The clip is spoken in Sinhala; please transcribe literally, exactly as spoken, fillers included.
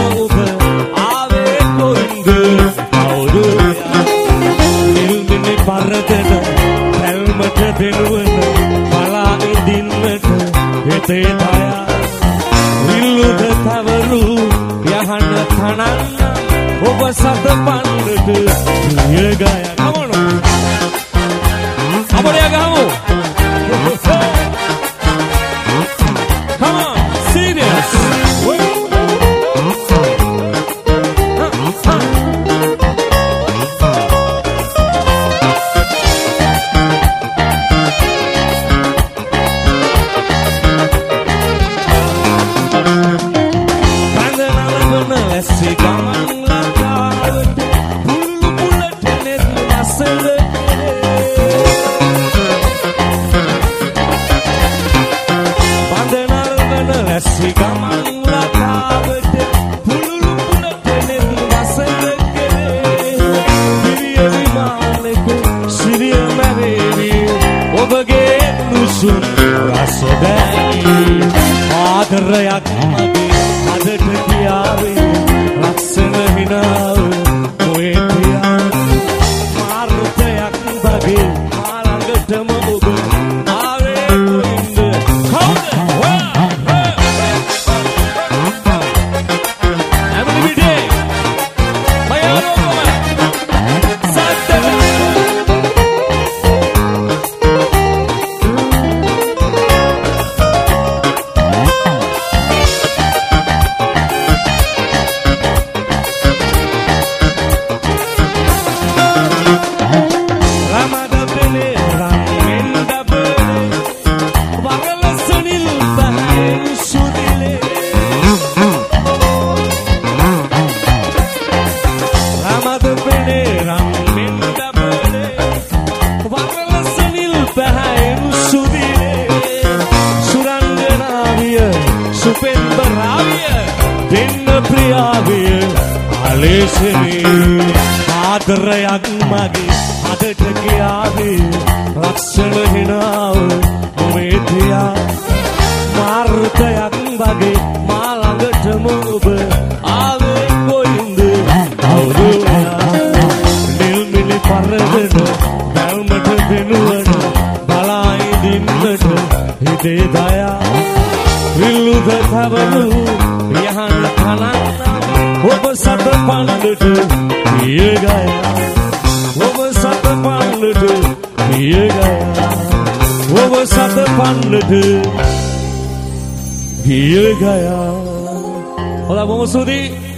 ඔබ ආවේ කොයින්ද කවුද නිල්මිනි පරදන පැල්මට දෙනුවන බලා ඉදින්නට හිතේ දයා විල්ලුද තවරු යහන තනන්න ඔබ සත පන්නට ප්‍රිය ගය කමන අපරයා ගමු come on serious ආදරයක් මගේ අදට කියාවේ ලක්ෂණ හිනාව ඔය තියා මාර්ගයක් වගේ මා ළඟටම ඔබ ආවේ කොයින්ද කවුද every day මයෝරෝම සත්‍ය ආදරයක් මගේ අදට කියාවේ ලක්ෂණ හිනාව ඔබේ තියා මාර්ගයක් වගේ මා ළඟටම ඔබ ආවේ කොයින්ද කවුද නිල්මිලි පරදන බැල්මට දෙනුවන බලා ඉදින්නට හිතේ දයා විල්ලුද තවරු යහන කනන්න ඔබ සත පන්නට ප්‍රිය ගය ඔබ සත පන්නට ප්‍රිය ගය ඔබ සත පන්නට ප්‍රිය ගය. හොඳයි බොහොම ස්තුතියි.